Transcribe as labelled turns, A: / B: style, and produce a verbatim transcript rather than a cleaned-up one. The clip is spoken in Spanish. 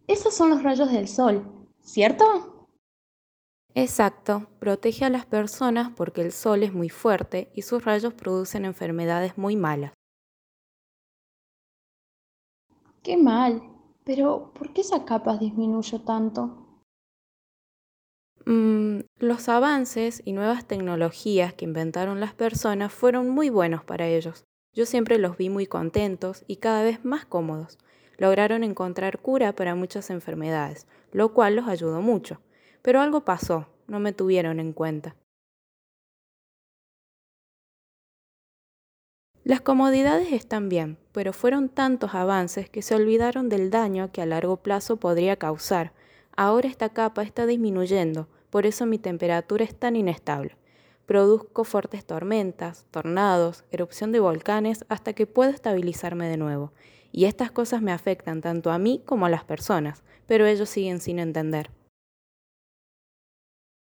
A: Esos son los rayos del sol, ¿cierto?
B: Exacto, protege a las personas porque el sol es muy fuerte y sus rayos producen enfermedades muy malas.
A: Qué mal. Pero, ¿por qué esa capa disminuyó tanto?
B: Mm, los avances y nuevas tecnologías que inventaron las personas fueron muy buenos para ellos. Yo siempre los vi muy contentos y cada vez más cómodos. Lograron encontrar cura para muchas enfermedades, lo cual los ayudó mucho. Pero algo pasó, no me tuvieron en cuenta. Las comodidades están bien, pero fueron tantos avances que se olvidaron del daño que a largo plazo podría causar. Ahora esta capa está disminuyendo, por eso mi temperatura es tan inestable. Produzco fuertes tormentas, tornados, erupción de volcanes hasta que puedo estabilizarme de nuevo. Y estas cosas me afectan tanto a mí como a las personas, pero ellos siguen sin entender.